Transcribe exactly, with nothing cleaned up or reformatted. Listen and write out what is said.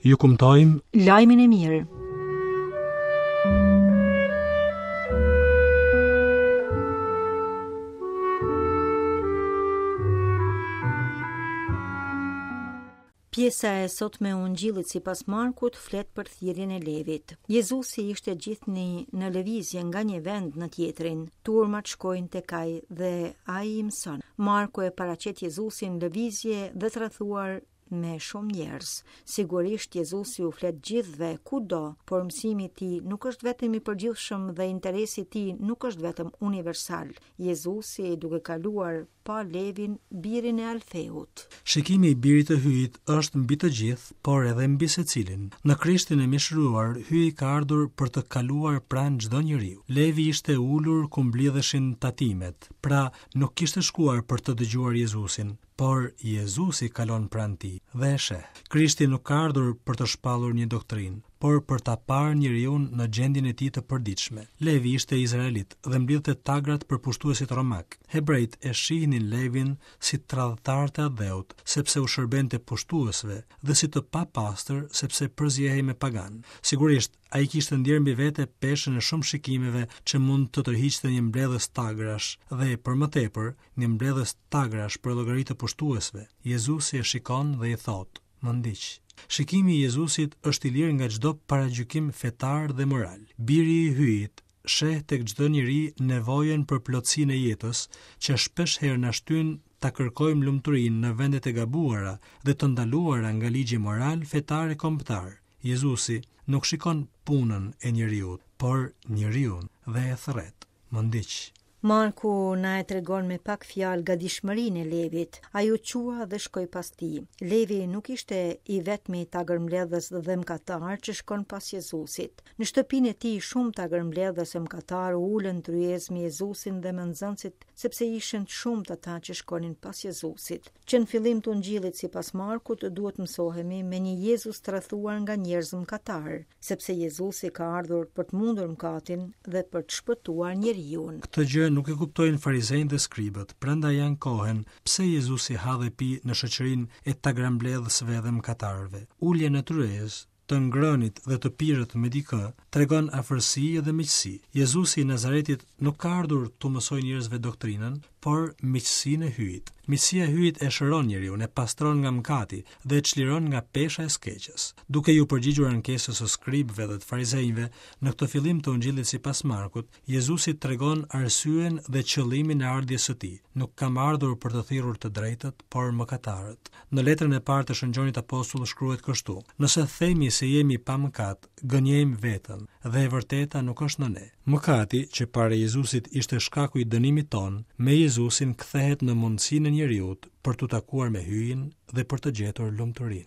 Ju kumtojmë lajmin e mirë. Pjesa e sotme e Ungjillit sipas Markut flet për thirrjen e Levit. Jezusi ishte gjithnjë në lëvizje nga një vend në tjetrin. Turmat shkojnë tek ai dhe ai i mëson. Marku e paraqet Jezusin në lëvizje dhe të rrethuar me shumë njerëz. Sigurisht Jezusi u flet gjithëve kudo, por mësimi i tij nuk është vetëm i përgjithshëm dhe interesi i tij nuk është vetëm universal. Jezusi, duke kaluar pa Levin, birin e Alfeut. Shikimi i birit të hyjit është mbi të gjithë, por edhe mbi secilin. Në Krishtin e mishëruar, hyji ka ardhur për të kaluar pranë çdo njeriu. Levi ishte ulur ku mblidheshin tatimet, pra nuk kishte shkuar për të dëgjuar Jezusin, por Jezusi kalon pranë tij dhe e sheh. Krishti nuk ka ardhur për të shpallur një doktrinë, por për ta parë njeriu në gjendjen e tij të përditshme. Levi ishte izraelit dhe mblidhte tagrat për pushtuesit romak. Hebrejt e shihnin Levin si tradhtar të adheut, sepse u shërbente pushtuesve, dhe si të papastër, sepse përzihej me pagan. Sigurisht, ai kishte ndjer mbi vete peshën e shumë shikimeve që mund të tërhiqte një mbledhës tagrash dhe, për më tepër, një mbledhës tagrash për llogari të pushtuesve. Jezusi e shikon dhe i thot: "Më ndiq." Shikimi i Jezusit është i lirë nga çdo paragjykim fetar dhe moral. Biri i hyjit sheh tek çdo njeri nevojën për plotësinë e jetës, që shpesh herë na shtyn ta kërkojmë lumturinë në vendet e gabuara dhe të ndaluara nga ligji moral, fetar e kombëtar. Jezusi nuk shikon punën e njeriut, por njeriun dhe e thret. Më ndiq. Marku na e tregon me pak fjalë gatishmërinë e Levit. Ai u qua dhe shkoi pas tij. Levi nuk ishte i vetmi tagërmbledhës dhe mëkatar që shkon pas Jezusit. Në shtëpinë e tij shumë tagërmbledhës e mëkatar u ulën tryez me Jezusin dhe me nxënësit, sepse ishin shumë ata që shkonin pas Jezusit. Që në fillim të Ungjillit sipas Markut duhet mësohemi me një Jezus të rrethuar nga njerëz mëkatar, sepse Jezusi ka ardhur për të mundur mëkatin dhe për të shpëtuar njeriu. Këtë gjë nuk e kuptojnë farizejnë dhe skribët, prandaj janë kohen pse Jezusi ha dhe pi në shoqërinë e tagërmbledhësve dhe mëkatarëve. Ulje në tryez të ngrënit dhe të pirët me dikë tregon afërsi dhe miqësi. Jezusi i Nazaretit nuk ka ardhur të mësojë njerëzve doktrinën, por miqësinë e hyjit. Miqësia e hyjit e shëron njeriu, e pastron nga mëkati dhe e çliron nga pesha e skeqjes. Duke ju përgjigjur ankesës së skribëve dhe të farizejve, në këtë fillim të Ungjillit sipas Markut, Jezusi tregon arsyen dhe qëllimin e ardhjes së tij. Nuk kam ardhur për të thirrur të drejtët, por mëkatarët. Në letrën e parë të Shëngjëronit Apostull shkruhet kështu: "Nëse themi se jemi pa mëkat, gënjejmë veten dhe e vërteta nuk është në ne." Mëkati, që para Jezusit ishte shkaku i dënimit ton, me Jezusin kthehet në mundësinë e njeriut për të takuar me hyjin dhe për të gjetur lumturinë.